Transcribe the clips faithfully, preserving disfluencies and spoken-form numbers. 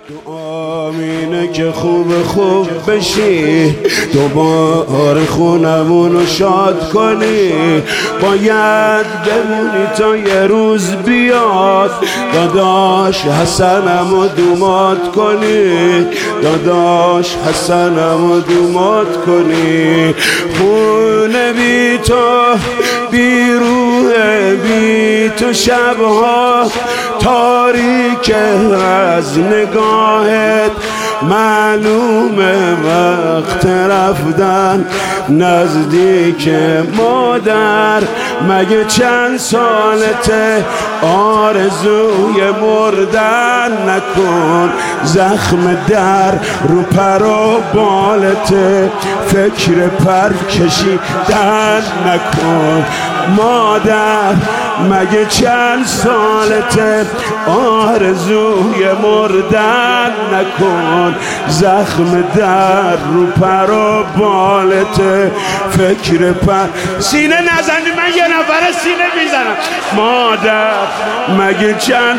دعا اینه که خوب خوب بشی، دوباره خونمونو شاد کنی. باید بمونی تا یه روز بیاد، داداش حسنمو دومات کنی، داداش حسنمو دومات کنی. خونه بی تو بی روح، بی تو شبها تاریک از نگاهت، معلومه وقت رفتن نزدیک. مادر مگه چند سالته، آرزوی مردن نکن، زخم در رو پر و بالته، فکر پر کشیدن نکن. مادر مگه چند سالته، آرزوی مردن نکن، زخم در رو پر و بالته، فکر پر. سینه نزنی، من یه نفر سینه میزنم. مادر مگه چند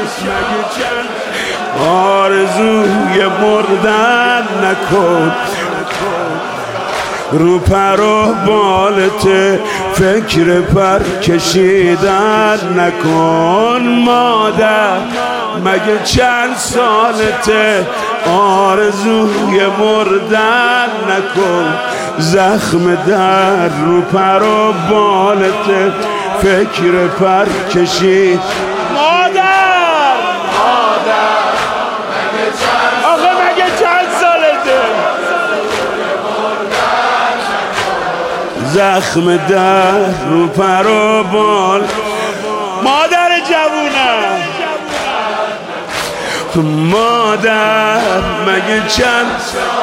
آرزوی مردن نکن، رو پر و بالته، فکر پر کشیدن نکن. مادر مگه چند سالته، آرزوی مردن نکن، زخم در رو پر و بالته، فکر پر کشید. مادر مادر مگه چند آخه مگه چند سالته، زخم در رو پر و بال. مادر جوونم، مادر مگه چند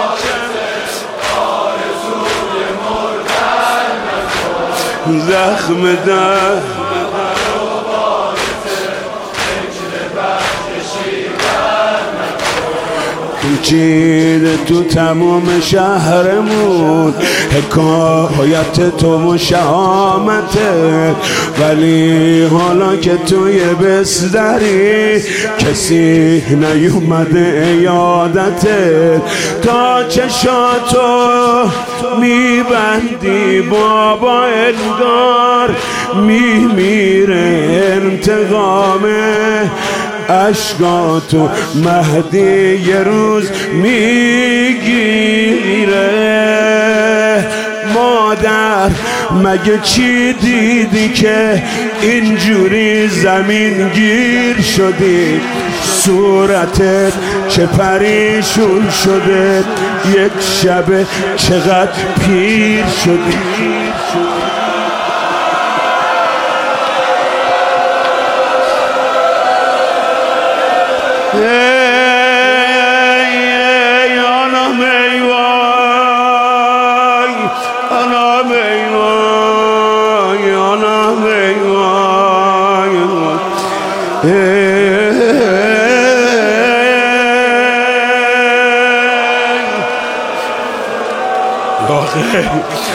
زخم در چید تو تمام شهرمون، حکایت تو و شهامته، ولی حالا که توی بستری کسی نیومده ایادته. تا چشاتو میبندی بابا انگار میمیره انتقامه، اشکاتو مهدی یه روز میگیره. مادر مگه چی دیدی که اینجوری زمین گیر شدی، صورتت چه پریشون شده، یک شب چقدر پیر شدی. ای ای آنام ای وای، آنام ای وای، آنام ای وای. آخه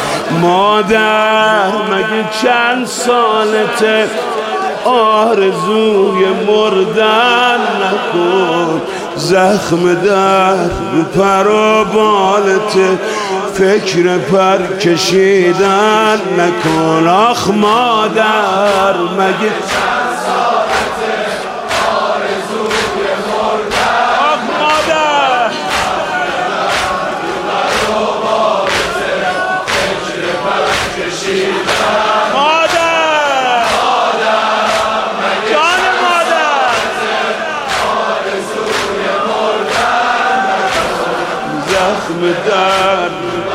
مادر مگه چند سالته، آرزوی مردن نکن، زخم در رو پر و بالته، فکر پر کشیدن نکن. آخ مادر مگه چند سالته، آرزوی مردن. آخ مادر پر و بالته، فکر پر کشیدن. زخم در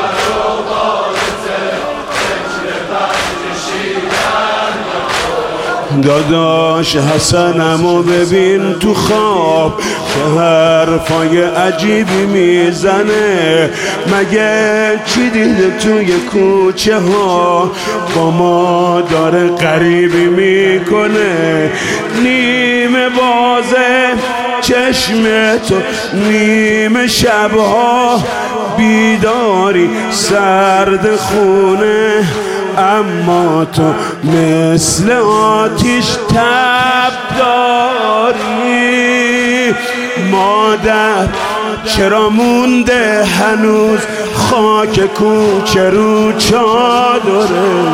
داداش حسنمو ببین تو خواب، که حرفای عجیبی میزنه. مگه چی دیده توی کوچه ها، با ما داره غریبی میکنه. نیمه بازه چشم تو، نیمه شبها بیداری سرد خونه، اما تو مثل آتیش تب داری. مادر چرا مونده هنوز خاک کوچه رو چادره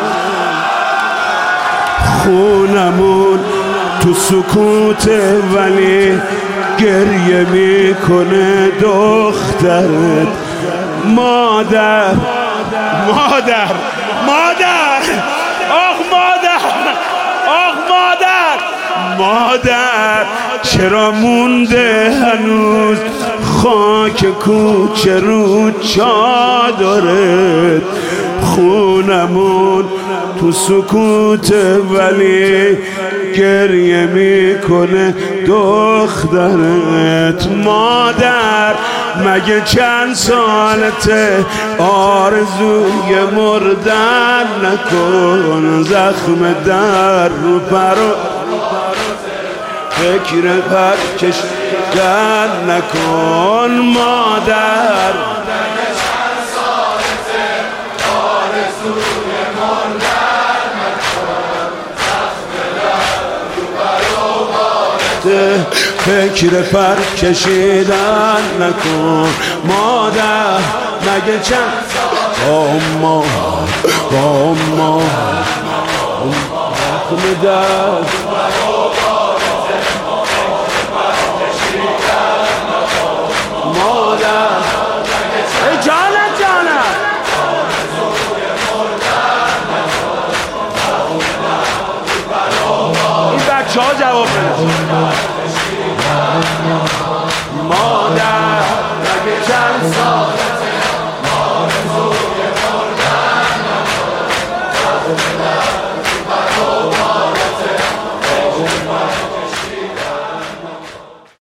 خونمون تو سکوته ولی گریه میکنه دخترت مادر مادر مادر آخ مادر آخ مادر مادر چرا مونده هنوز خاک کوچه رو چادرت خونمون تو سکوت ولی گریه میکنه دخترت مادر مگه چند سالته آرزوی مردن نکن زخم در رو پرو فکر پرکش در نکن مادر فکر پر کشیدن نکن مادر مگه چند اما اما زخم در